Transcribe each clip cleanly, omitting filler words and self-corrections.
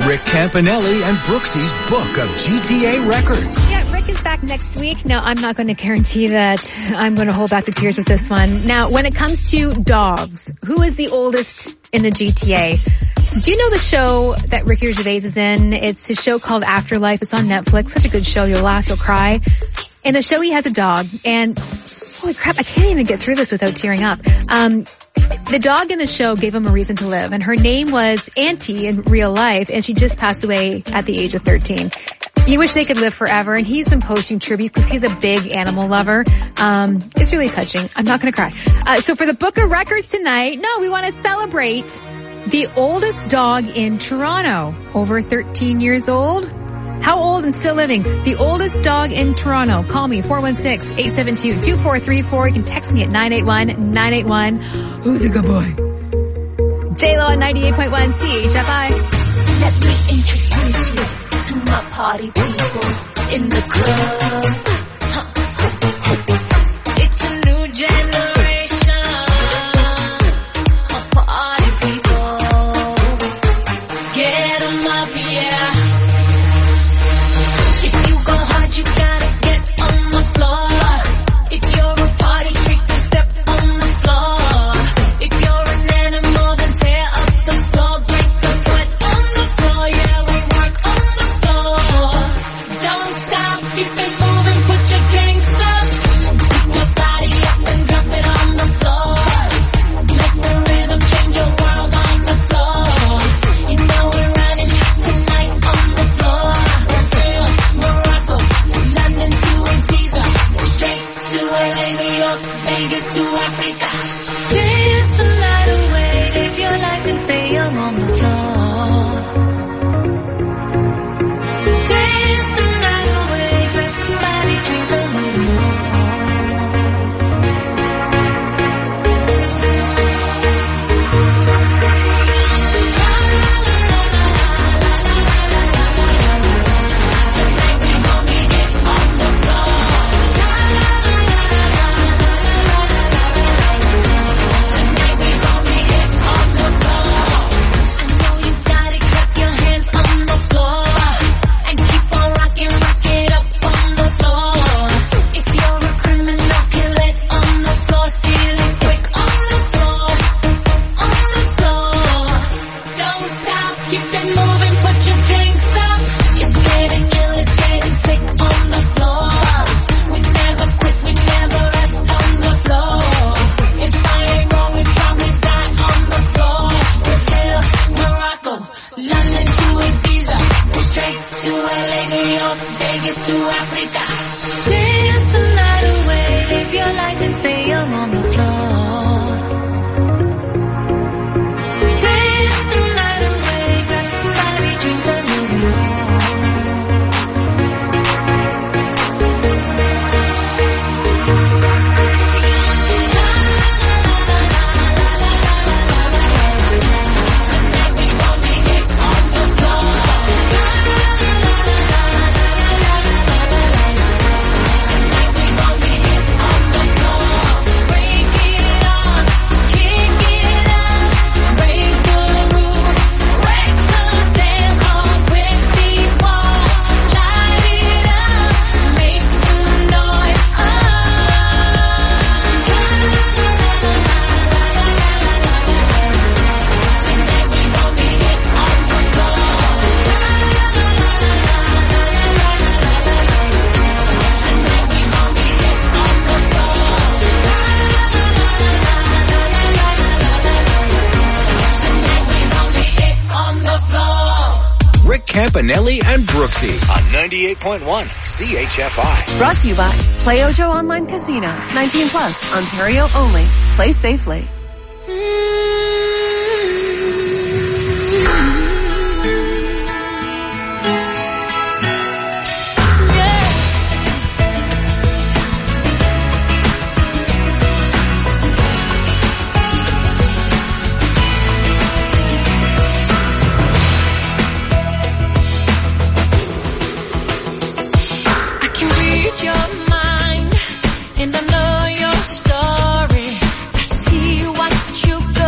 Rick Campanelli and Brooksy's Book of GTA Records. Yeah, Rick is back next week. Now, I'm not going to guarantee that I'm going to hold back the tears with this one. Now, when it comes to dogs, who is the oldest in the GTA? Do you know the show that Ricky Gervais is in? It's his show called Afterlife. It's on Netflix. Such a good show. You'll laugh, you'll cry. In the show, he has a dog, and holy crap, I can't even get through this without tearing up. The dog in the show gave him a reason to live, and her name was Auntie in real life, and she just passed away at the age of 13. You wish they could live forever, and he's been posting tributes because he's a big animal lover. It's really touching. I'm not going to cry. So for the Book of Records tonight, we want to celebrate the oldest dog in Toronto, over 13 years old. How old and still living? The oldest dog in Toronto. Call me, 416-872-2434. You can text me at 981-981. Who's a good boy? J-Lo on 98.1 CHFI. Let me introduce you to my party people in the club. It's a new generation of party people. Get 'em up, yeah. If you go hard, you gotta get on the floor. If you're a party freak, then step on the floor. If you're an animal, then tear up the floor. Break the sweat on the floor, yeah, we work on the floor. Don't stop, keep it moving, put your drinks up. Pick your body up and drop it on the floor. Let the rhythm change your world on the floor. You know we're running tonight on the floor. Morocco, London to Ibiza, straight to LA, New York, Vegas to Africa. Dance the night away, live your life and stay young on the floor. Dance the night away, grab somebody, drink a little more. Campanelli and Brooksy on 98.1 CHFI. Brought to you by Play Ojo Online Casino. 19 plus, Ontario only. Play safely. And I know your story. I see what you go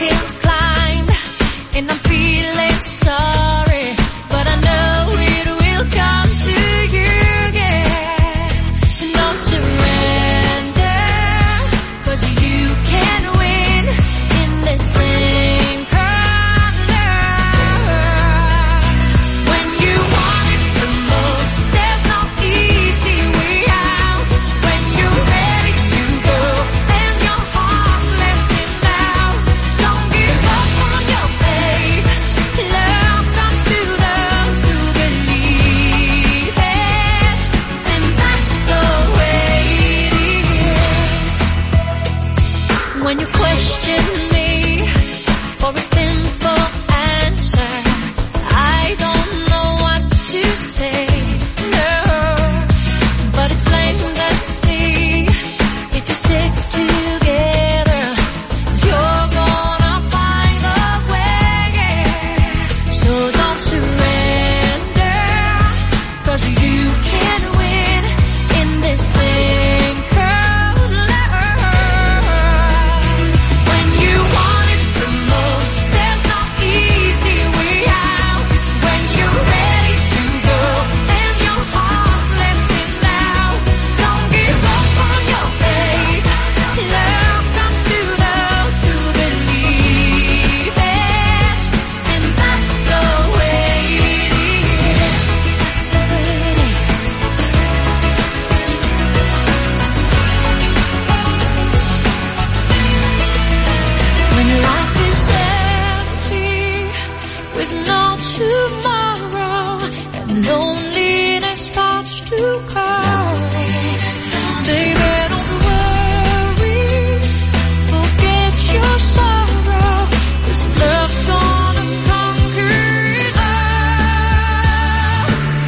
hill climbed, and I'm feeling sorry, but I know it will come to you, yeah. And don't surrender, 'cause you can win in this thing called love. When you want it the most, there's no easy way out. When you're ready to go and your heart left it out, don't give up on your faith. Love comes to those who believe it, and that's the way it is. When you question me for a simple answer, I don't know what to say, no. But it's plain to see, if you stick together, you're gonna find a way. So don't surrender, 'cause you can win in this thing called love. When you want it the most, there's no easy way out. When you're ready to go and your heart's left it out, don't give up on your faith. Love comes to those who believe it, and that's the way it is. That's the way it is. When life is empty with no tomorrow and loneliness starts to call, baby, don't worry, forget your sorrow, 'cause love's gonna conquer it all.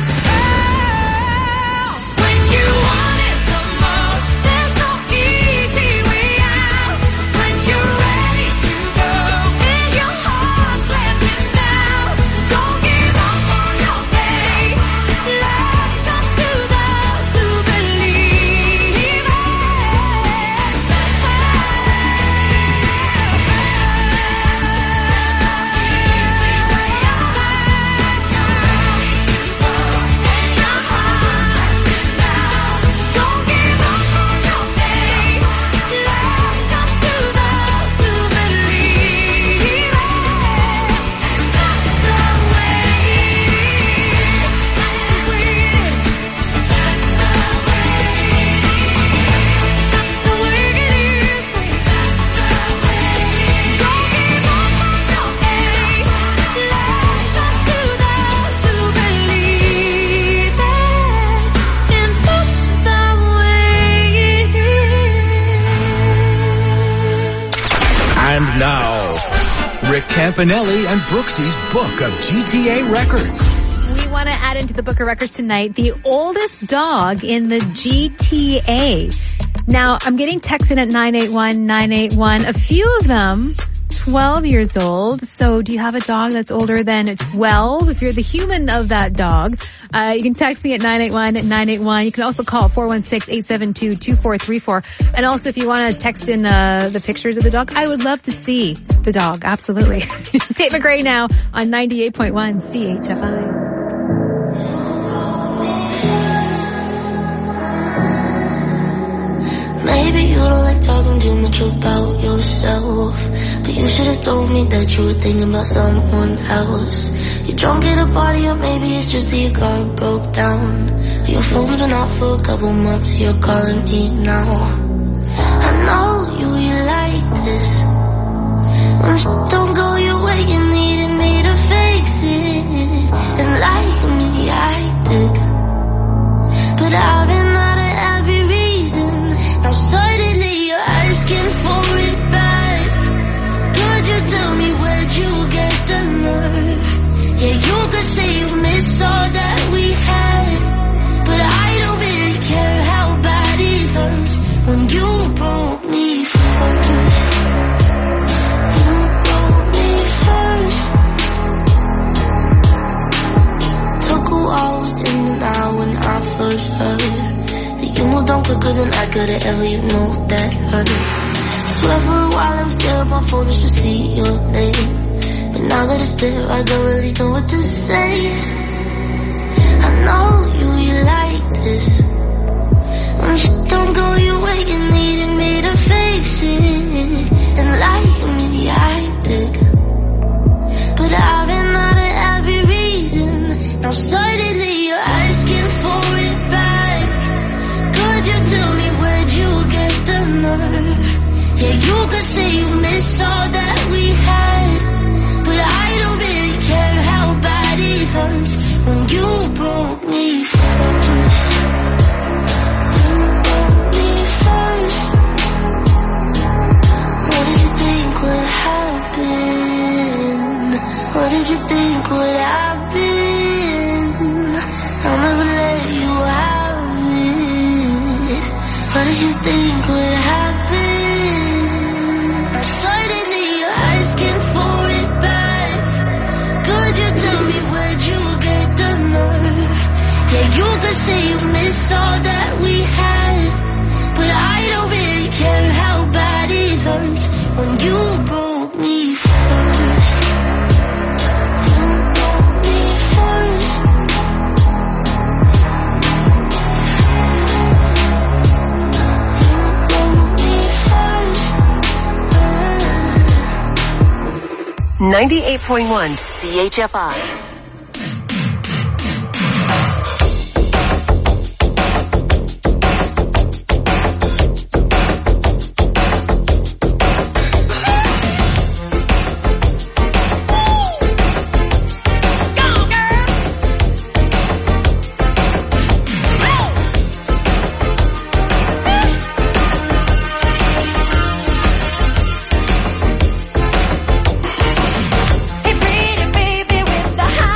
When you want it the most, there's no easy way out. When you're ready to go and your heart's left it out, don't give up on your faith. Love comes to those who believe it. Don't give up on your faith. Love comes to those who believe it. That's the way it is. That's the way it is. That's the way it is. Don't give up on your faith. Love comes to those who believe it, and that's the way it is. And now, Rick Campanelli and Brooksy's Book of GTA Records. We want to add into the Book of Records tonight the oldest dog in the GTA. Now, I'm getting texts in at 981-981. A few of them 12 years old. So do you have a dog that's older than 12? If you're the human of that dog, you can text me at 981-981. You can also call 416-872-2434. And also if you want to text in the pictures of the dog, I would love to see the dog. Absolutely. Tate McRae now on 98.1 CHFI. Maybe you don't like talking too much about yourself, but you should have told me that you were thinking about someone else. You're drunk at a party, or maybe it's just that your car broke down. Your phone's been off for a couple months, you're calling me now. I know you like this. When shit don't go your way, you needed me to fix it. And like me, I did. But I've been out of every reason. Now suddenly you're asking for it back. Could you tell me where'd you get the nerve? Yeah, you could say you miss all that we had, but I don't really care how bad it hurts when you broke me first. You broke me first. Took a while, was in and out when I first heard that you moved on quicker than I could've ever, you know that hurt. swear for a while I would stare at my phone just to see your name. But now that it's there, I don't really know what to say. I know you like this. When shit don't go your way, you needed me to face it. And like me, I did. But I've been out of every reason. Now suddenly you're asking for it back. Could you tell me where'd you get the nerve? Yeah, you could say you miss all that we had, but I don't really care how bad it hurts when you broke me first. You broke me first. What did you think would happen? What did you think would happen? I'll never let you have it. What did you think would happen? Suddenly you're asking for it back. Could you tell me where'd you get the nerve? Yeah, you could say you miss all that we had, but I don't really care how bad it hurts when you broke me first. You broke me first. You broke me first. 98.1 CHFI. Hey, pretty baby with the high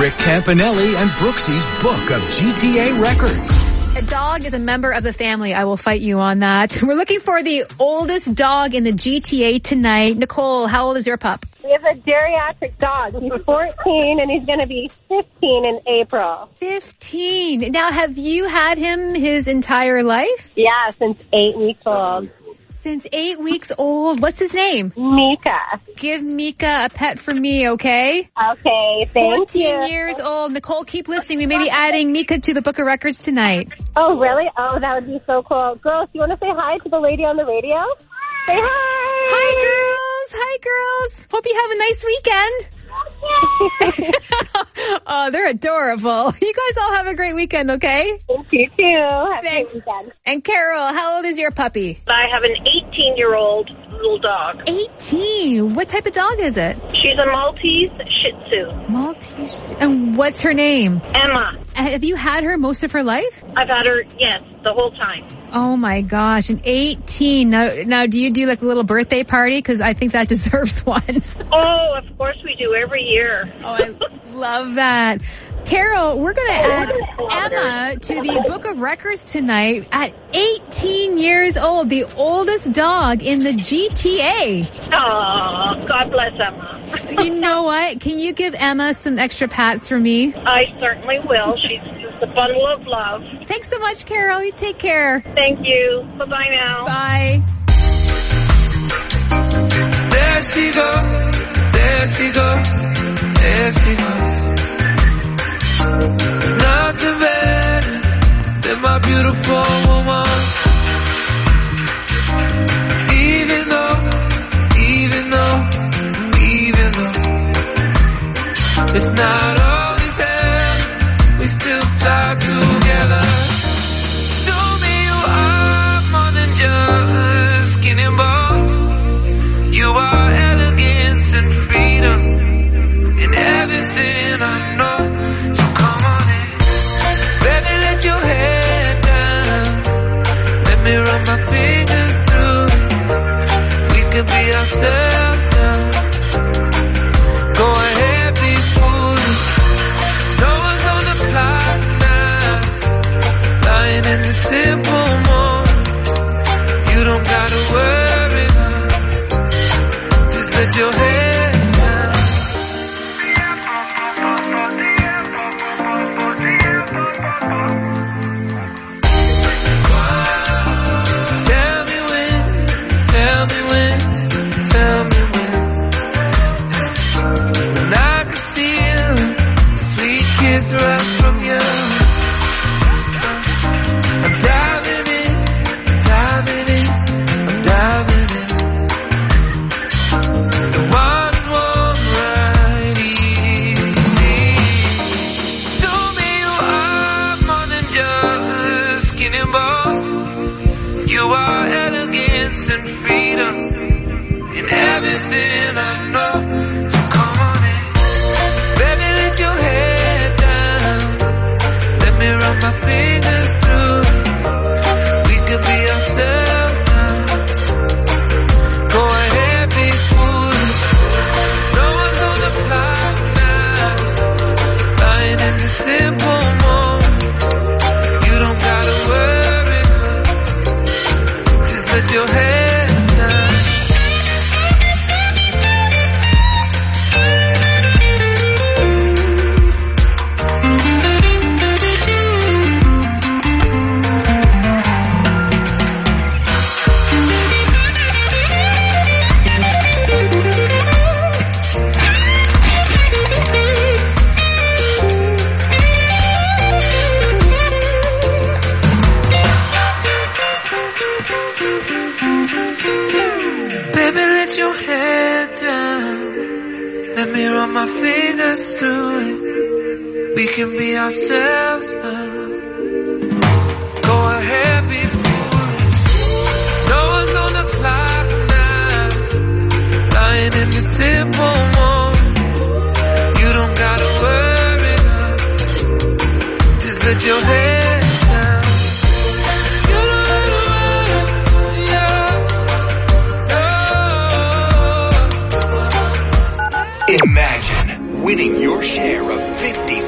Rick Campanelli and Brooksy's Book of GTA Records. A dog is a member of the family. I will fight you on that. We're looking for the oldest dog in the GTA tonight. Nicole, how old is your pup? We have a geriatric dog. He's 14 and he's going to be 15 in April. 15. Now, have you had him his entire life? Yeah, since 8 weeks old. Since 8 weeks old. What's his name? Mika. Give Mika a pet for me, okay? Okay, thank you. 14 years old. Nicole, keep listening. We may be adding Mika to the Book of Records tonight. Oh, really? Oh, that would be so cool. Girls, you want to say hi to the lady on the radio? Say hi! Hi, girls! Hi, girls! Hope you have a nice weekend. Oh, they're adorable. You guys all have a great weekend, okay? Thank you, too. Have Thanks. a great weekend. And Carol, how old is your puppy? I have an 18-year-old little dog. 18. What type of dog is it? She's a Maltese Shih Tzu. Maltese. And what's her name? Emma. Have you had her most of her life? I've had her, yes, the whole time. Oh my gosh, an 18. Now do you do like a little birthday party? Because I think that deserves one. Oh, of course we do every year. Oh, I love that. Carol, we're going to add Emma to the Book of Records tonight at 18 years old, the oldest dog in the GTA. Oh, God bless Emma. You know what? Can you give Emma some extra pats for me? I certainly will. She's just a bundle of love. Thanks so much, Carol. You take care. Thank you. Bye-bye now. Bye. There she goes, there she goes, there she goes. There's nothing better than my beautiful woman. Even though it's not always there, we still fly together. Show me you are more than just skin and bones. You are elegance and freedom in everything I know. So come on in, baby, let your head down. Let me run my fingers through. We can be ourselves now. Go ahead, be foolish. No one's on the clock now. Lying in the simple moment. You don't gotta worry now. Just let your head down. Tell me when. When I can feel a sweet kiss right from you. I'm diving in. The water's warm right here. Show me you are more than just skin and bones. You are elegance and freedom in everything I know. So come on in, baby, let your head down. Let me run my fingers through. We could be ourselves now. Go ahead, be foolish. No one's on the clock now. Lying in the simple moment. You don't gotta worry now. Just let your head down. Baby, let your head down. Let me run my fingers through it. We can be ourselves now. Go ahead, be foolish. No one's on the clock now. Lying in the simple moment. You don't gotta worry now. Just let your head down. You don't gotta worry, yeah. Imagine winning your share of $50,000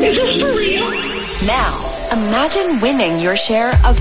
Is this for real? Now, imagine winning your share of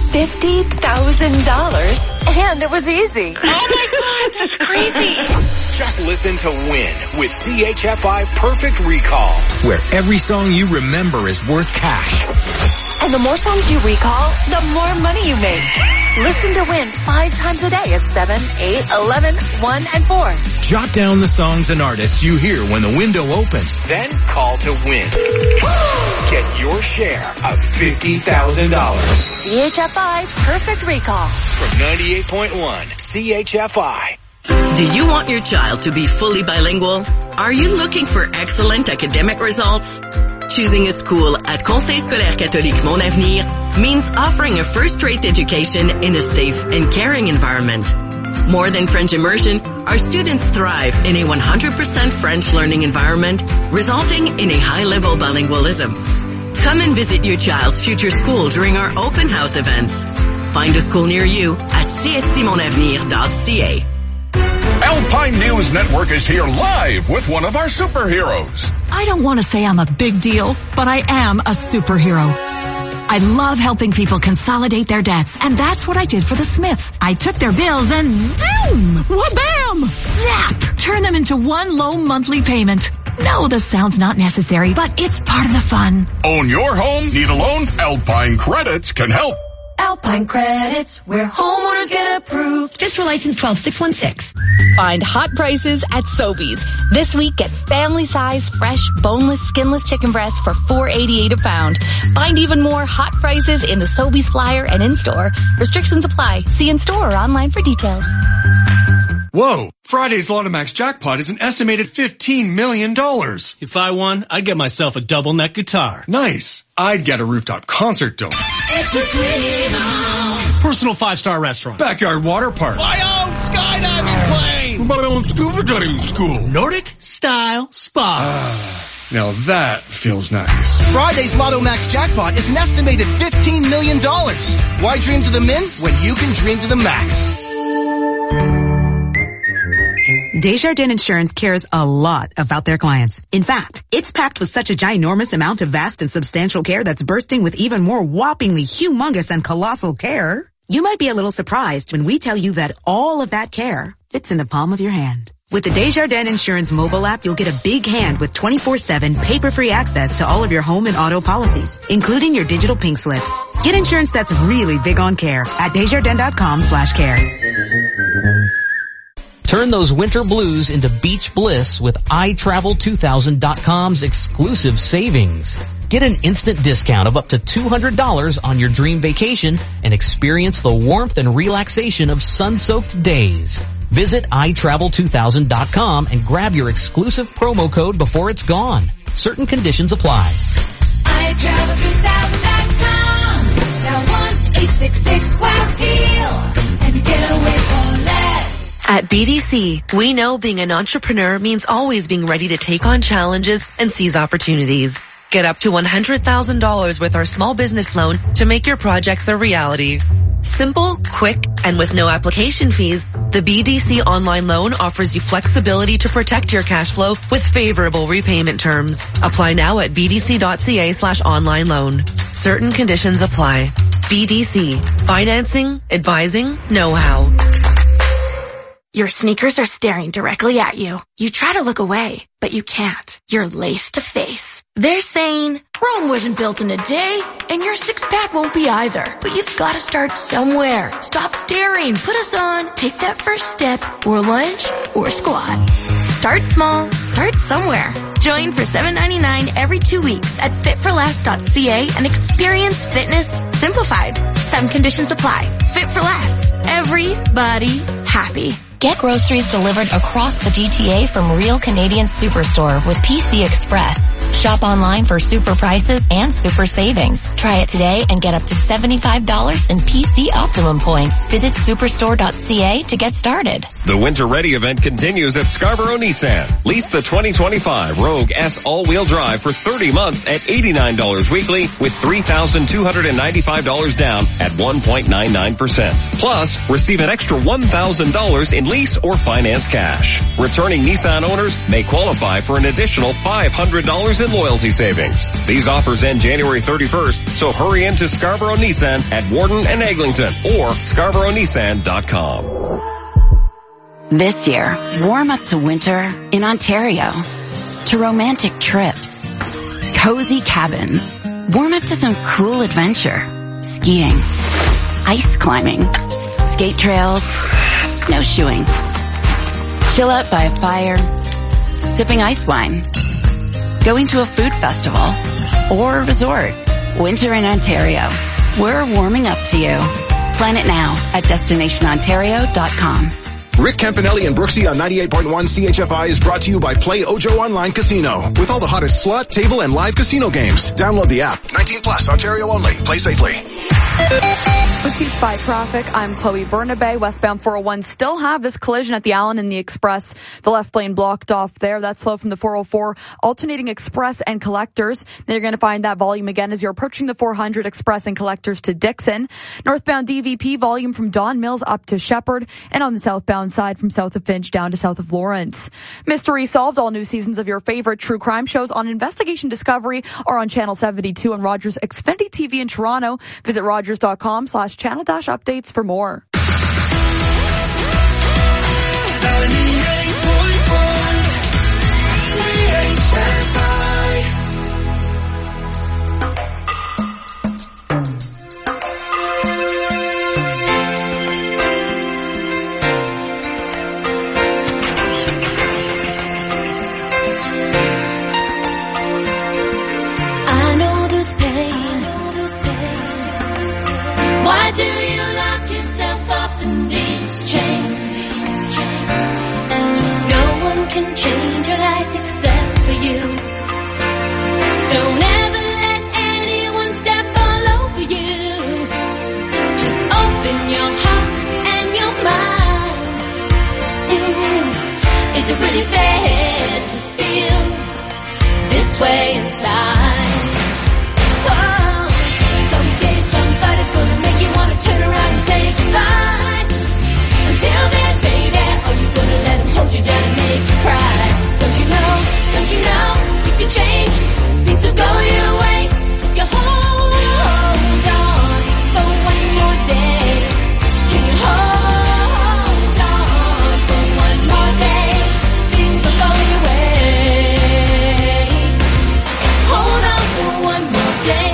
$50,000, and it was easy. Oh my God, that's crazy. Just listen to Win with CHFI Perfect Recall, where every song you remember is worth cash. And the more songs you recall, the more money you make. Listen to Win 5 times a day at 7, 8, 11, 1, and 4. Jot down the songs and artists you hear when the window opens. Then call to Win. Get your share of $50,000. CHFI Perfect Recall. From 98.1 CHFI. Do you want your child to be fully bilingual? Are you looking for excellent academic results? Choosing a school at Conseil Scolaire Catholique Mon Avenir means offering a first-rate education in a safe and caring environment. More than French immersion, our students thrive in a 100% French learning environment, resulting in a high-level bilingualism. Come and visit your child's future school during our open house events. Find a school near you at cscmonavenir.ca. Alpine News Network is here live with one of our superheroes. I don't want to say I'm a big deal, but I am a superhero. I love helping people consolidate their debts, and that's what I did for the Smiths. I took their bills and zoom, wha-bam, zap, turn them into one low monthly payment. No, the sound's not necessary, but it's part of the fun. Own your home? Need a loan? Alpine Credits can help. Alpine Credits, where homeowners get approved. Just for license 12616. Find hot prices at Sobeys. This week, get family-size, fresh, boneless, skinless chicken breasts for $4.88 a pound. Find even more hot prices in the Sobeys flyer and in-store. Restrictions apply. See in-store or online for details. Whoa! Friday's Lotomax jackpot is an estimated $15 million. If I won, I'd get myself a double neck guitar. Nice. I'd get a rooftop concert dome. It's a dream. Personal 5-star restaurant. Backyard water park. My own skydiving plane. My own scuba diving school. Nordic style spa. Now that feels nice. Friday's Lotomax jackpot is an estimated $15 million. Why dream to the min when you can dream to the max? Desjardins Insurance cares a lot about their clients. In fact, it's packed with such a ginormous amount of vast and substantial care that's bursting with even more whoppingly humongous and colossal care. You might be a little surprised when we tell you that all of that care fits in the palm of your hand. With the Desjardins Insurance mobile app, you'll get a big hand with 24/7 paper-free access to all of your home and auto policies, including your digital pink slip. Get insurance that's really big on care at Desjardins.com/care. Turn those winter blues into beach bliss with iTravel2000.com's exclusive savings. Get an instant discount of up to $200 on your dream vacation and experience the warmth and relaxation of sun-soaked days. Visit iTravel2000.com and grab your exclusive promo code before it's gone. Certain conditions apply. iTravel2000.com. Dial 1-866-WOW-DEAL and get away for less. At BDC, we know being an entrepreneur means always being ready to take on challenges and seize opportunities. Get up to $100,000 with our small business loan to make your projects a reality. Simple, quick, and with no application fees, the BDC online loan offers you flexibility to protect your cash flow with favorable repayment terms. Apply now at bdc.ca/online loan. Certain conditions apply. BDC. Financing, advising, know-how. Your sneakers are staring directly at you. You try to look away, but you can't. You're lace to face. They're saying, Rome wasn't built in a day, and your six-pack won't be either. But you've got to start somewhere. Stop staring. Put us on. Take that first step, or lunge, or squat. Start small. Start somewhere. Join for $7.99 every 2 weeks at fitforless.ca and experience fitness simplified. Some conditions apply. Fit for Less. Everybody happy. Get groceries delivered across the GTA from Real Canadian Superstore with PC Express. Shop online for super prices and super savings. Try it today and get up to $75 in PC Optimum points. Visit superstore.ca to get started. The Winter Ready event continues at Scarborough Nissan. Lease the 2025 Rogue S all-wheel drive for 30 months at $89 weekly with $3,295 down at 1.99%. Plus, receive an extra $1,000 in lease or finance cash. Returning Nissan owners may qualify for an additional $500 in loyalty savings. These offers end January 31st, so hurry into Scarborough Nissan at Warden and Eglinton or scarboroughnissan.com. This year, warm up to winter in Ontario, to romantic trips, cozy cabins, warm up to some cool adventure, skiing, ice climbing, skate trails, snowshoeing, chill out by a fire, sipping ice wine, going to a food festival, or a resort. Winter in Ontario. We're warming up to you. Plan it now at destinationontario.com. Rick Campanelli and Brooksy on 98.1 CHFI is brought to you by Play Ojo Online Casino. With all the hottest slot, table, and live casino games. Download the app. 19 plus, Ontario only. Play safely. With Beach by traffic, I'm Chloe Burnaby. Westbound 401 still have this collision at the Allen and the Express. The left lane blocked off there. That's slow from the 404, alternating Express and Collectors. Then you're going to find that volume again as you're approaching the 400 Express and Collectors to Dixon. Northbound DVP volume from Don Mills up to Shepherd, and on the southbound side from south of Finch down to south of Lawrence. Mystery Solved, all new seasons of your favorite true crime shows on Investigation Discovery or on Channel 72 and Rogers Xfinity TV in Toronto. Visit rogers.com/channel-updates for more. Why do you lock yourself up in these chains? No one can change your life except for you. Don't ever let anyone step all over you. Just open your heart and your mind. Is it really fair to feel this way inside? Turn around and say goodbye. Until then, baby, are you gonna let him hold you down and make you cry? Don't you know, things will change, things will go your way. If you hold on for one more day, can you hold on for one more day? Things will go your way. Hold on for one more day.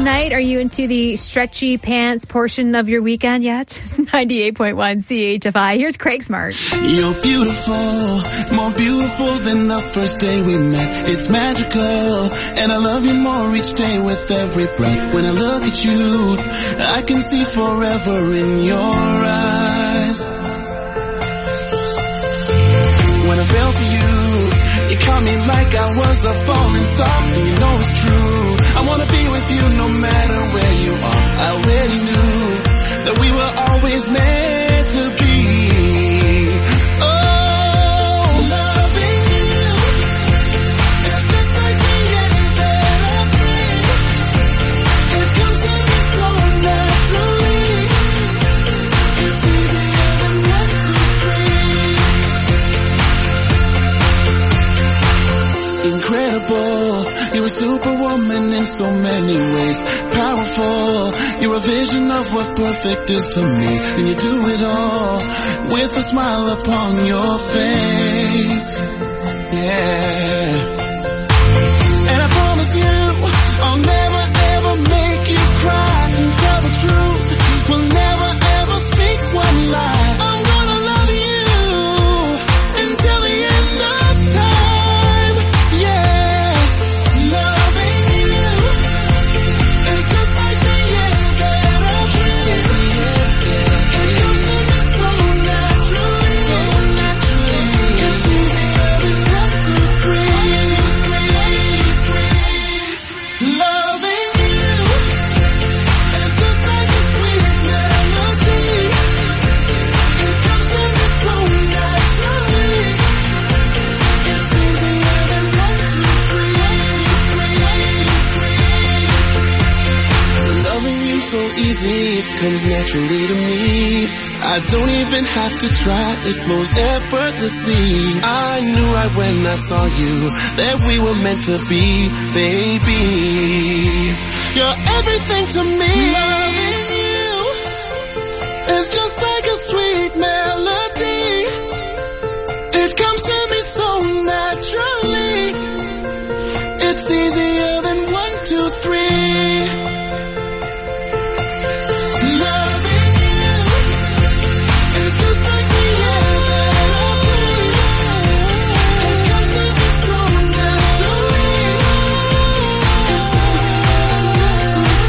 tonight? Are you into the stretchy pants portion of your weekend yet? It's 98.1 CHFI. Here's Craig Smart. You're beautiful, more beautiful than the first day we met. It's magical, and I love you more each day with every breath. When I look at you, I can see forever in your eyes. When I fell for you, you caught me like I was a falling star. And you know it's true, I wanna be with you no matter where you are. I already knew that we were always meant to be. Oh, loving you is just like the air that I breathe. It comes to me so naturally. It's easier than 1, 2, 3. Incredible, you're a superwoman in so many ways. Powerful, you're a vision of what perfect is to me. And you do it all with a smile upon your face. Yeah. And I promise you, I'll never ever make you cry. And tell the truth, we'll never ever speak one lie. I'm gonna love you until the end of time. Yeah. Loving you is just like the air that I breathe. It comes to me so naturally. It's easier than 1, 2, 3. Loving you is just like a sweet melody. It comes to me so naturally. It's easier than 1, 2, 3. Loving you so easy, it comes naturally to me. I don't even have to try, it flows effortlessly. I knew right when I saw you that we were meant to be, baby. You're everything to me. Loving you is just like a sweet melody. It comes to me so naturally. It's easier than 1, 2, 3. Loving you is just like the air that I breathe. It comes to me so naturally. It's easier than 1, 2,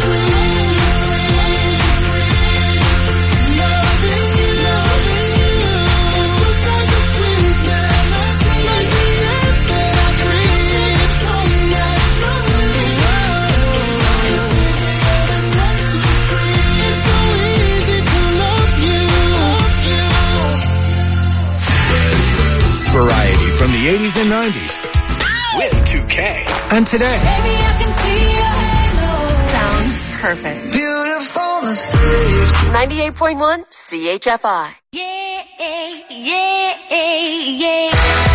3. Loving you is just like a sweet melody. Like the air that I breathe. So naturally. It's easier than 1, 2, 3. It's so easy to love you. Variety from the 80s and 90s with 2K. And today. Baby, I can see your halo. Sounds perfect. Beautiful mistakes. 98.1 CHFI. Yeah, yeah, yeah.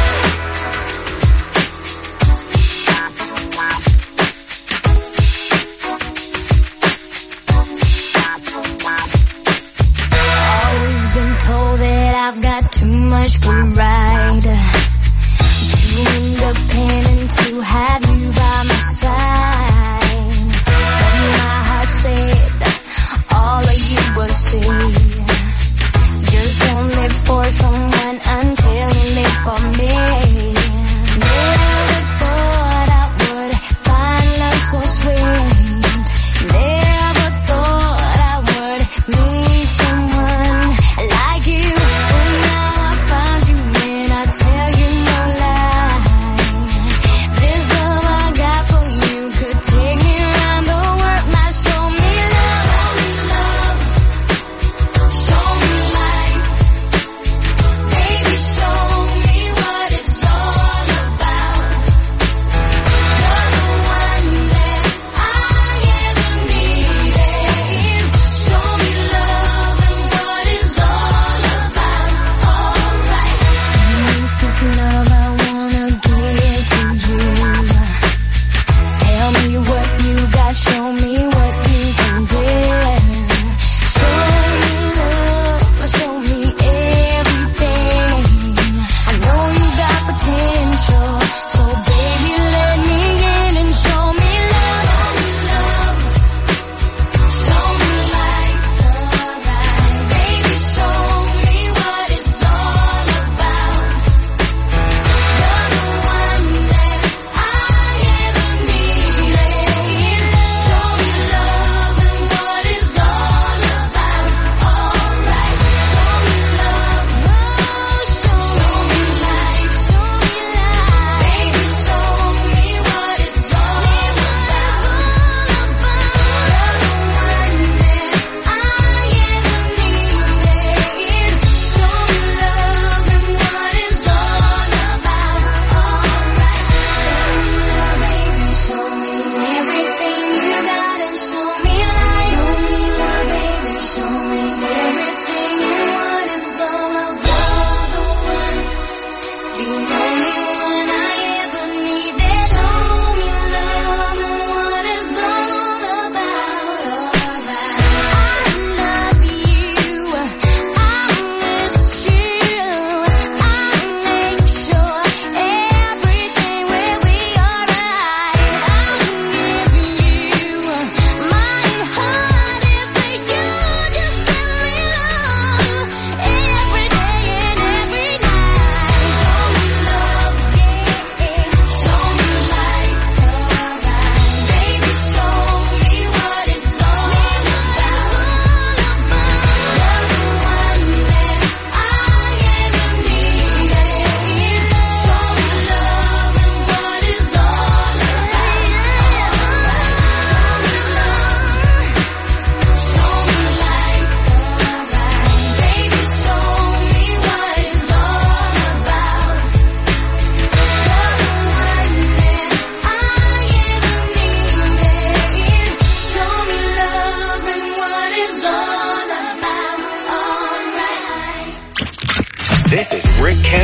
Always been told that I've got too much pride. Too independent to have you by my side. But my heart said all of you will see. Just don't live for someone until you live for me.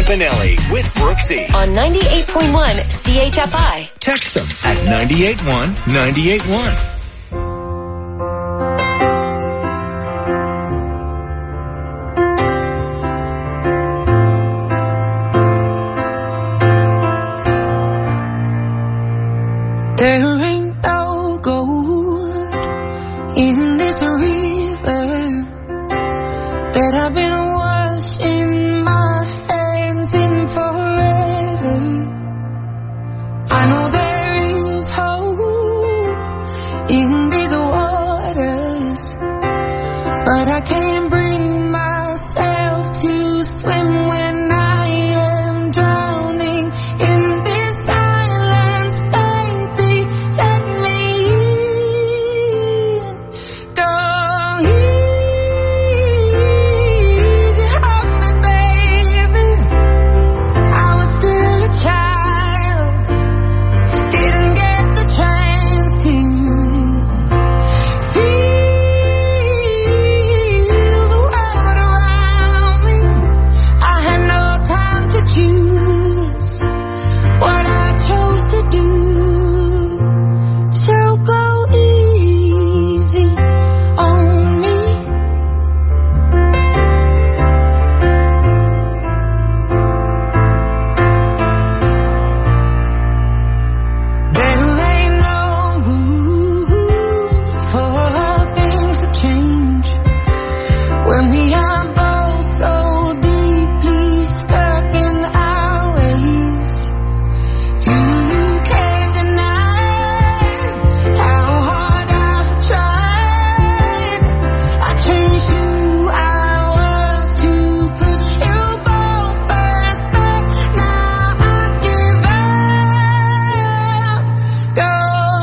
Spinelli with Brooksy. On 98.1 CHFI. Text them at 981 981. There ain't no gold in this river that I've been washing my hands in forever. I know there is hope in these waters, but I can't bring myself to swim when I am drowning in this silence. Baby, let me in. Go easy on me, baby. I was still a child, didn't get the chance to feel the world around me. I had no time to choose what I chose to do. So go easy on me. There ain't no room for things to change when we are both so deeply stuck in our ways. You can't deny how hard I've tried. I changed who I was to put you both first, but now I give up. Go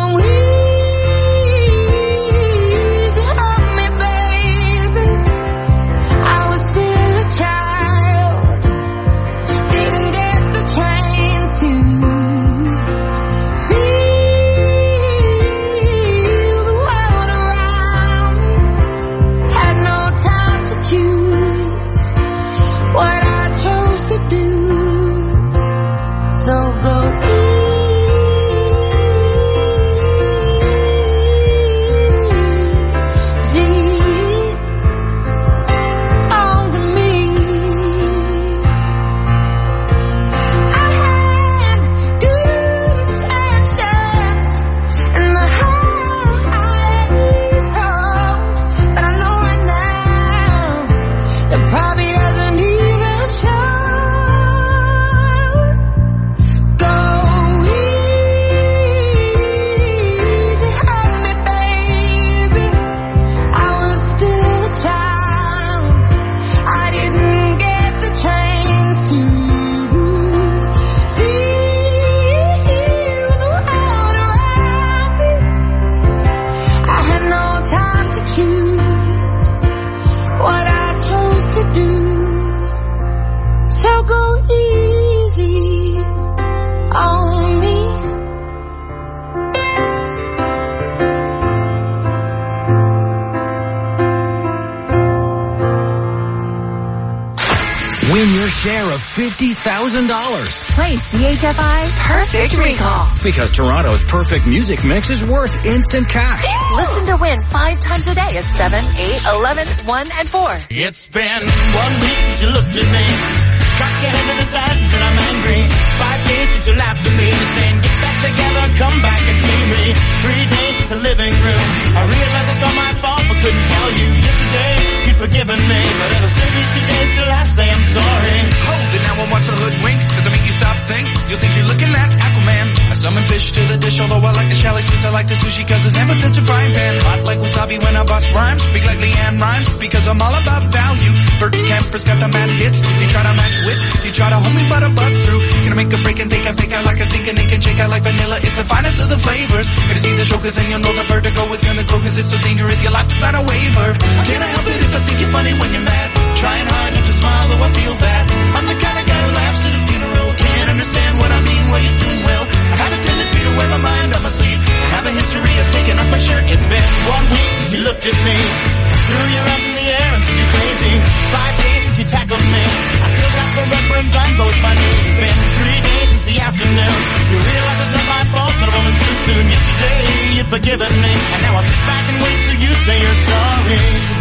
easy on me, baby. I was still a child, didn't get the chance to feel the world around me. Had no time to choose what I chose to do. So go easy on me. I had good intentions and the highest hopes, but I know right now that probably doesn't even show. Go easy on me, baby. I was still a child, I didn't get the chance to feel the world around me. I had no time to choose what I chose to do. So go easy on me. Win your share of $50,000. Play CHFI Perfect Recall. Because Toronto's perfect music mix is worth instant cash. Listen to win 5 times a day at 7, 8, 11, 1, and 4. It's been 1 week since you looked at me. Cock your head to the side and said I'm angry. 5 days since you laughed at me, saying get back together, come back and see me. 3 days in the living room. I realized it's all my fault, but couldn't tell you. Yesterday you'd forgiven me, but it'll still be 2 days till I say I'm sorry. Hold it, now I want to hoodwink. Does it make you stop think? You'll think you're looking at Aquaman. I summon fish to the dish, although I like the chalet sweets. I like the sushi cause it's never touch a frying pan. Hot like wasabi when I bust rhymes. Speak like Leanne Rhymes because I'm all about value. Bert Kemper's got the mad hits. You try to match wits, you try to hold me but I bust through. Gonna make a break and take a pick out like a sink and it can shake out like vanilla. It's the finest of the flavors. Gonna see the show cause then you'll know the vertigo is gonna go cause it's so dangerous. Your life is not a waiver. I can't help it if I think you're funny when you're mad. Trying hard not to smile though I feel bad. I'm the kind of guy who laughs at a funeral. Can't understand what I mean while you're doing well. I have a tendency to wear my mind on my sleeve. I have a history of taking off my shirt. It's been 1 week since you looked at me. Threw your arms in the air and said you're crazy. 5 days since you tackled me. I still got the red rims on both my afternoon. You realize it's not my fault, but a woman too soon. Yesterday you'd forgiven me, and now I sit back and wait till you say you're sorry.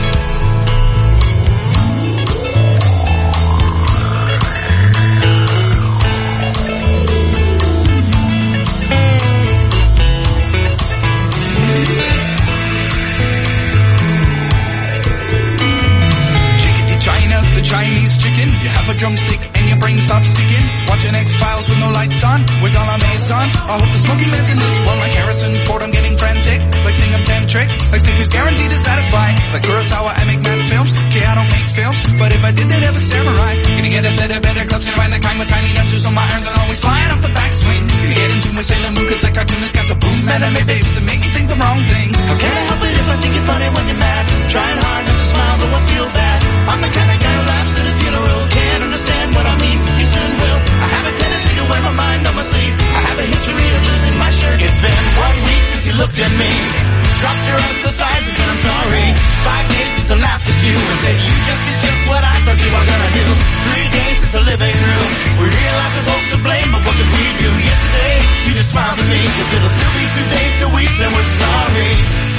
China, the Chinese chicken. You have a drumstick and your brain stops sticking. Watching X-Files with no lights on, with all our maisons. I hope the smoky man's in this one like Harrison Ford. I'm getting frantic, like Singam Tantric, like Snickers guaranteed to satisfy. Like Kurosawa, I make mad films. Okay, I don't make films, but if I did, they'd have a samurai. Gonna get a set of better clubs and find the kind with tiny nunchucks on my irons and always flying off the backswing. Gonna get into my Sailor Moon 'cause that cartoonist got the boom anime babes that make you think the wrong thing. How can I help it if I think you're funny when you're mad? Trying hard not to smile, though I feel bad. I'm the kind of guy who laughs at a funeral. Can't understand what I mean, you soon will. I have a tendency to wear my mind on my sleeve. I have a history of losing my shirt. It's been 1 week since you looked at me. Dropped your eyes to the sides and said I'm sorry. 5 days since I laughed at you and said you just did just what I thought you were gonna do. 3 days since the living room. We realized we're both to blame, but what could we do? Yesterday, you just smiled at me, 'cause it'll still be 2 days till we say we're sorry.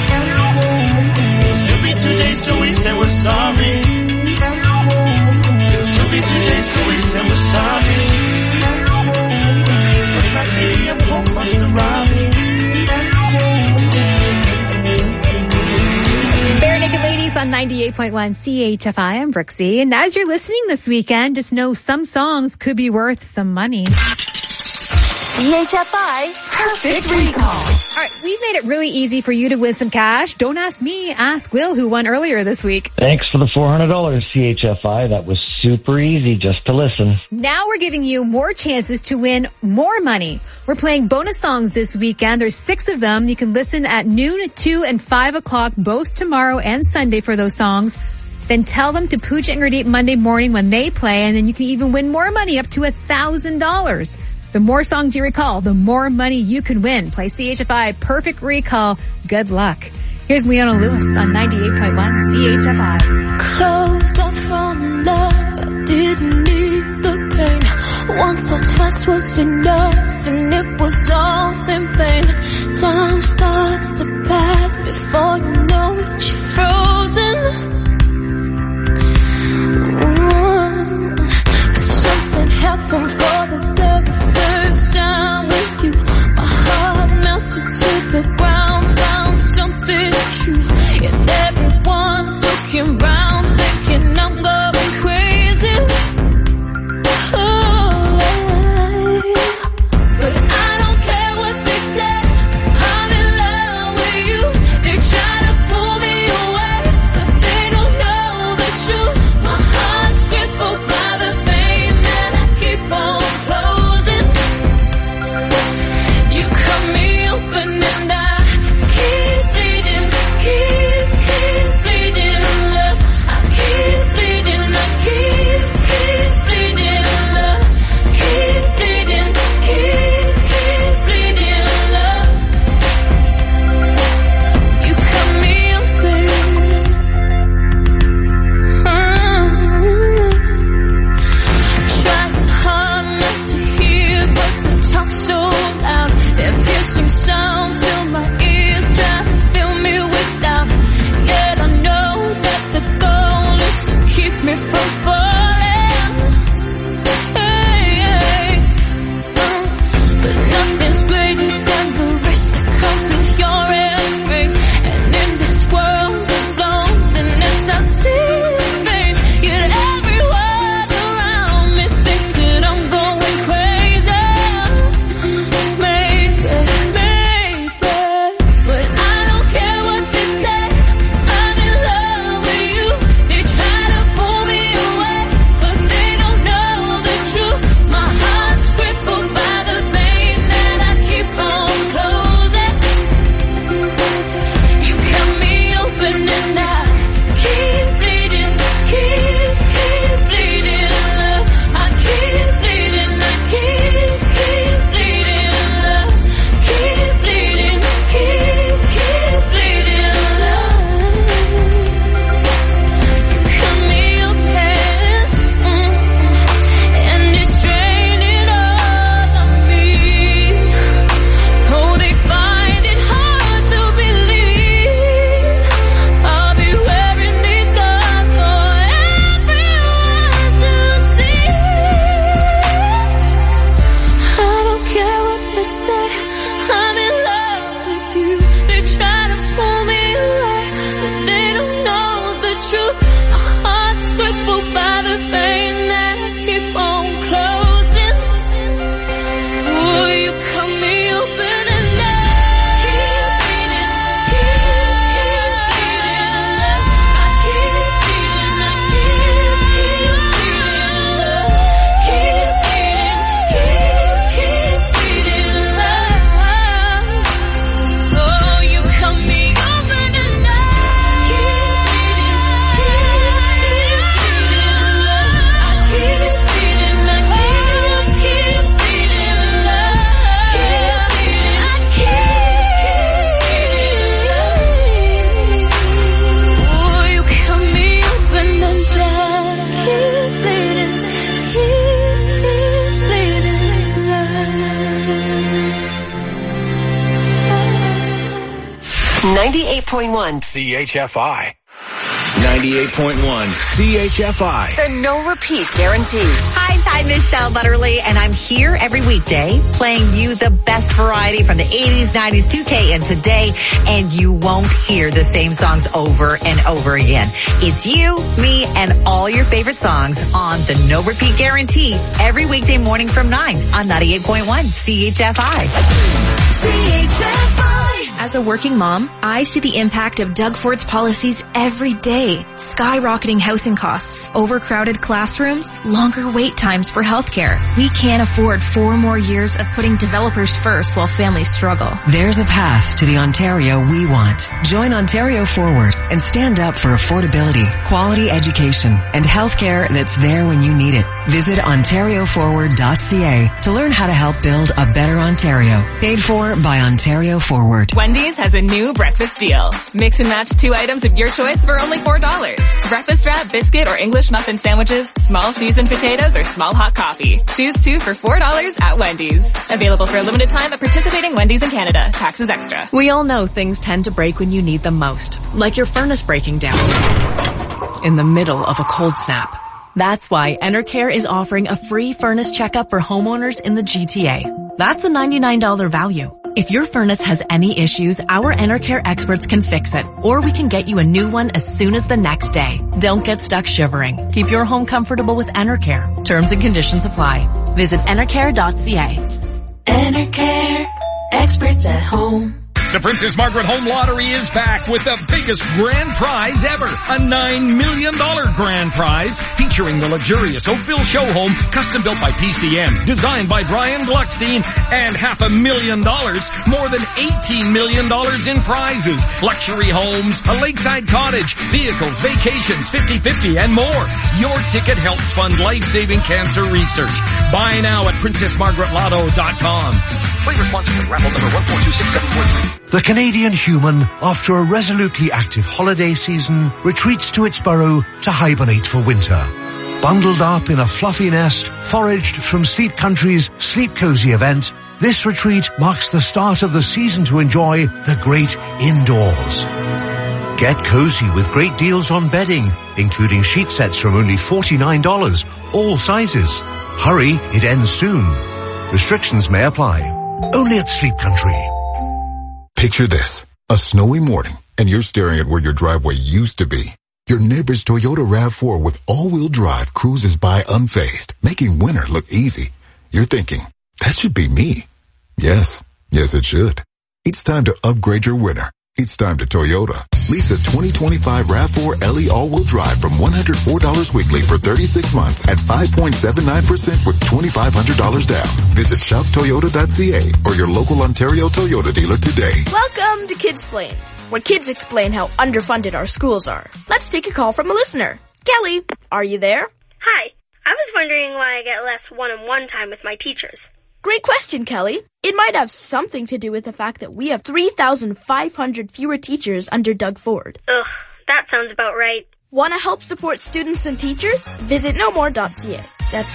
It'll still be 2 days till we say we're sorry. It'll still be 2 days till we say we're sorry. Brush my city up home like the Robbie. Bare Naked Ladies on 98.1 CHFI. I'm Brooksy. And as you're listening this weekend, just know some songs could be worth some money. CHFI Perfect Recall. All right, we've made it really easy for you to win some cash. Don't ask me, ask Will, who won earlier this week. Thanks for the $400, CHFI. That was super easy just to listen. Now we're giving you more chances to win more money. We're playing bonus songs this weekend. There's 6 of them. You can listen at noon, 2, and 5 o'clock, both tomorrow and Sunday for those songs. Then tell them to Pooja and Gurdeep Monday morning when they play, and then you can even win more money, up to $1,000. The more songs you recall, the more money you can win. Play CHFI Perfect Recall. Good luck. Here's Leona Lewis on 98.1 CHFI. Closed off from love, I didn't need the pain. Once or twice was enough, and it was all in vain. Time starts to pass before you know it, you're frozen. But something happened for the very first time with you. My heart melted to the ground, found something true. And everyone's looking round, thinking I'm going crazy. Oh, but I don't care what they say, I'm in love with you. They try to pull me away, but they don't know the truth. My heart's crippled by the pain that I keep on closing. 98.1 CHFI. 98.1 CHFI. The no repeat guarantee. Hi, I'm Michelle Butterly, and I'm here every weekday playing you the best variety from the 80s, 90s, 2K, and today, and you won't hear the same songs over and over again. It's you, me, and all your favorite songs on the no repeat guarantee every weekday morning from 9 on 98.1 CHFI. CHFI. As a working mom, I see the impact of Doug Ford's policies every day. Skyrocketing housing costs, overcrowded classrooms, longer wait times for healthcare. We can't afford 4 more years of putting developers first while families struggle. There's a path to the Ontario we want. Join Ontario Forward and stand up for affordability, quality education, and healthcare that's there when you need it. Visit OntarioForward.ca to learn how to help build a better Ontario. Paid for by Ontario Forward. Wendy's has a new breakfast deal. Mix and match 2 items of your choice for only $4. Breakfast wrap, biscuit, or English muffin sandwiches, small seasoned potatoes, or small hot coffee. Choose 2 for $4 at Wendy's. Available for a limited time at participating Wendy's in Canada. Taxes extra. We all know things tend to break when you need them most. Like your furnace breaking down in the middle of a cold snap. That's why Enercare is offering a free furnace checkup for homeowners in the GTA. That's a $99 value. If your furnace has any issues, our Enercare experts can fix it, or we can get you a new one as soon as the next day. Don't get stuck shivering. Keep your home comfortable with Enercare. Terms and conditions apply. Visit enercare.ca. Enercare. Experts at home. The Princess Margaret Home Lottery is back with the biggest grand prize ever. A $9 million grand prize featuring the luxurious Oakville show home, custom built by PCM, designed by Brian Gluckstein, and $500,000, more than $18 million in prizes, luxury homes, a lakeside cottage, vehicles, vacations, 50/50, and more. Your ticket helps fund life-saving cancer research. Buy now at PrincessMargaretLotto.com. Play responsibly. Raffle number 1426743. The Canadian human, after a resolutely active holiday season, retreats to its burrow to hibernate for winter. Bundled up in a fluffy nest, foraged from Sleep Country's Sleep Cozy event, this retreat marks the start of the season to enjoy the great indoors. Get cozy with great deals on bedding, including sheet sets from only $49, all sizes. Hurry, it ends soon. Restrictions may apply. Only at Sleep Country. Picture this, a snowy morning, and you're staring at where your driveway used to be. Your neighbor's Toyota RAV4 with all-wheel drive cruises by unfazed, making winter look easy. You're thinking, that should be me. Yes, it should. It's time to upgrade your winter. It's time to Toyota. Lease a 2025 RAV4 LE all-wheel drive from $104 weekly for 36 months at 5.79% with $2,500 down. Visit shoptoyota.ca or your local Ontario Toyota dealer today. Welcome to Kidsplain, where kids explain how underfunded our schools are. Let's take a call from a listener. Kelly, are you there? Hi. I was wondering why I get less one-on-one time with my teachers. Great question, Kelly. It might have something to do with the fact that we have 3,500 fewer teachers under Doug Ford. Ugh, that sounds about right. Want to help support students and teachers? Visit knowmore.ca. That's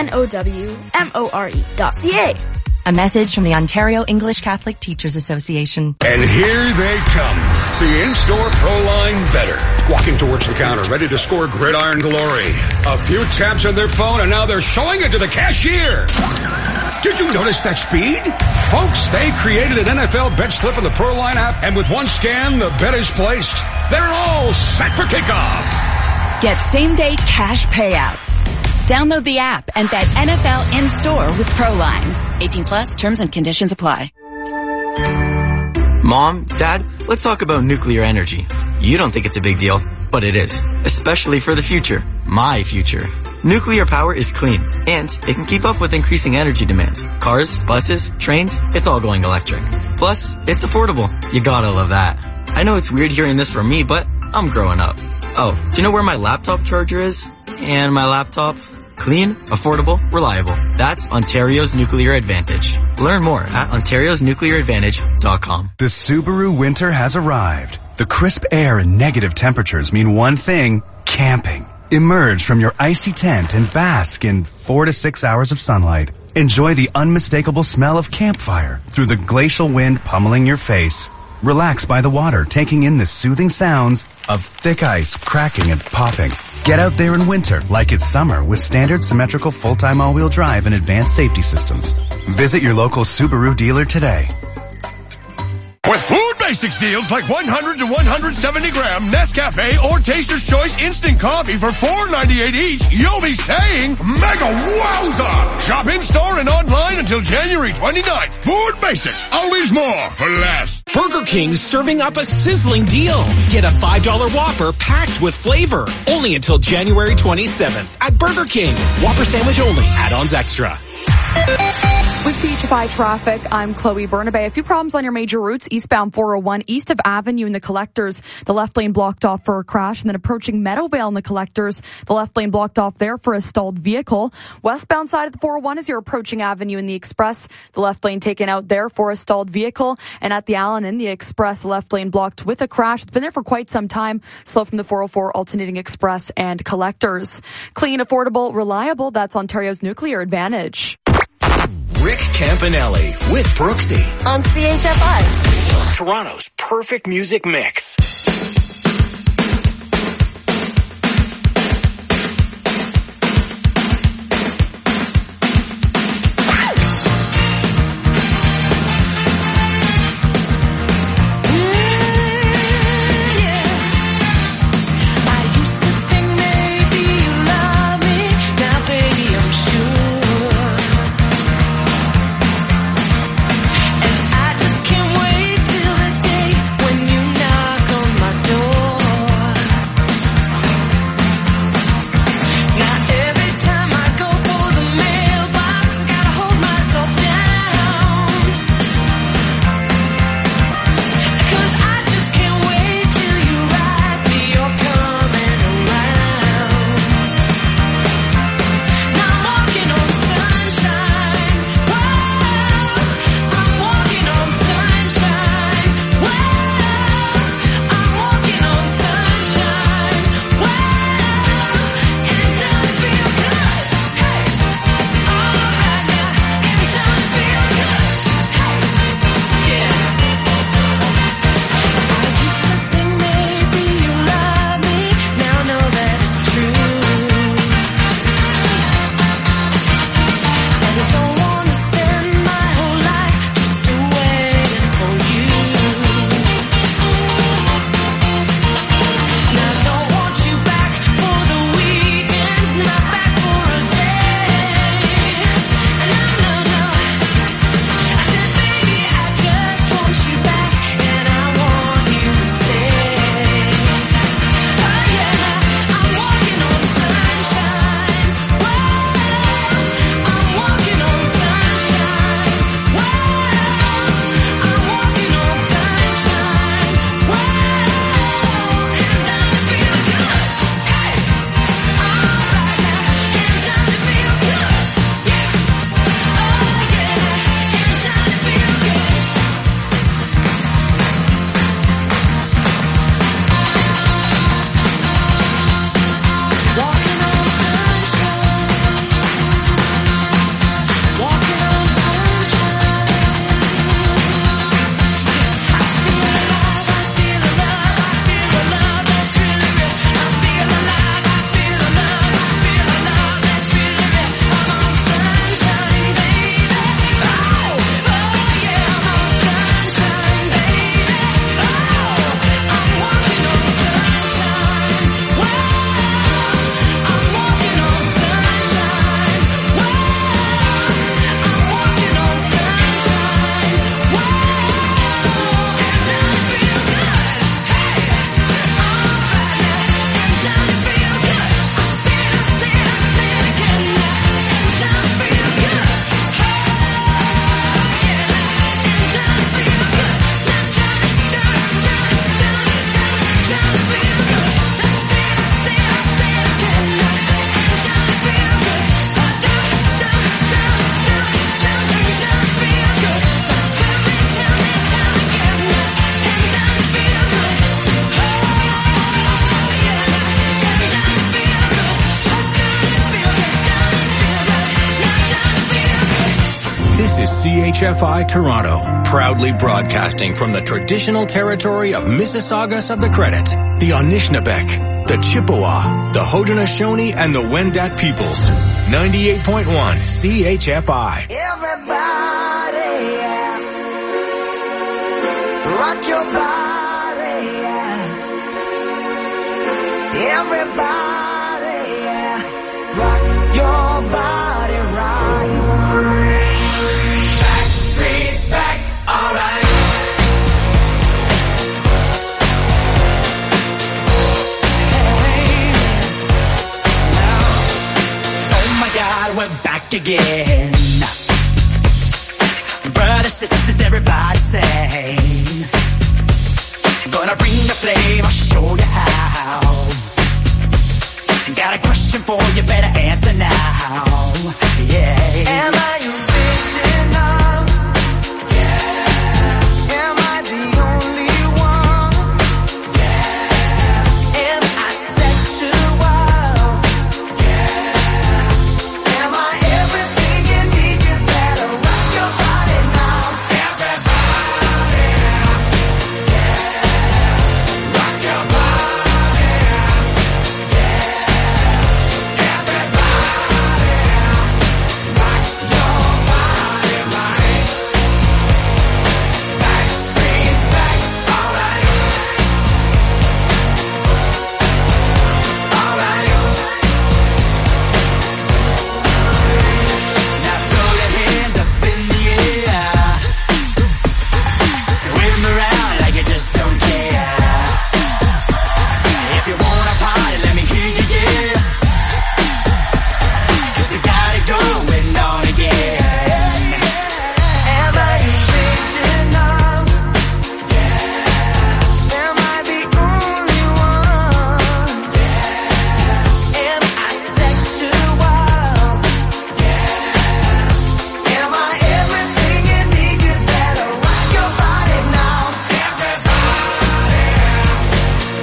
KNOWMORE.ca. A message from the Ontario English Catholic Teachers Association. And here they come. The in-store Proline Better. Walking towards the counter, ready to score gridiron glory. A few taps on their phone and now they're showing it to the cashier. Did you notice that speed? Folks, they created an NFL bet slip in the Proline app, and with one scan, the bet is placed. They're all set for kickoff. Get same-day cash payouts. Download the app and bet NFL in-store with Proline. 18 plus, terms and conditions apply. Mom, Dad, let's talk about nuclear energy. You don't think it's a big deal, but it is. Especially for the future. My future. Nuclear power is clean, and it can keep up with increasing energy demands. Cars, buses, trains, it's all going electric. Plus, it's affordable. You gotta love that. I know it's weird hearing this from me, but I'm growing up. Oh, do you know where my laptop charger is? And my laptop? Clean, affordable, reliable. That's Ontario's Nuclear Advantage. Learn more at Ontario'sNuclearAdvantage.com. The Subaru winter has arrived. The crisp air and negative temperatures mean one thing, camping. Emerge from your icy tent and bask in 4 to 6 hours of sunlight. Enjoy the unmistakable smell of campfire through the glacial wind pummeling your face. Relax by the water, taking in the soothing sounds of thick ice cracking and popping. Get out there in winter like it's summer with standard symmetrical full-time all-wheel drive and advanced safety systems. Visit your local Subaru dealer today. With Food Basics deals like 100 to 170 gram Nescafe or Taster's Choice Instant Coffee for $4.98 each, you'll be saying mega wowza! Shop in-store and online until January 29th. Food Basics, always more for less. Burger King's serving up a sizzling deal. Get a $5 Whopper packed with flavor. Only until January 27th at Burger King. Whopper sandwich only. Add-ons extra. With CHFI traffic, I'm Chloe Bernabé. A few problems on your major routes. Eastbound 401, east of Avenue in the Collectors. The left lane blocked off for a crash. And then approaching Meadowvale in the Collectors. The left lane blocked off there for a stalled vehicle. Westbound side of the 401 as you're approaching Avenue in the Express. The left lane taken out there for a stalled vehicle. And at the Allen in the Express, the left lane blocked with a crash. It's been there for quite some time. Slow from the 404 alternating Express and Collectors. Clean, affordable, reliable. That's Ontario's nuclear advantage. Rick Campanelli with Brooksy on CHFI. Toronto's perfect music mix. I just can't wait till the day when you knock on my door. CHFI Toronto, proudly broadcasting from the traditional territory of Mississaugas of the Credit, the Anishinaabe, the Chippewa, the Haudenosaunee, and the Wendat peoples. 98.1 CHFI. Everybody, yeah. Rock your body, yeah. Everybody, yeah. Rock your body right. Back streets back, alright. We're back again. Brothers, sisters, everybody sing. Gonna bring the flame, I'll show you how. Got a question for you, better answer now.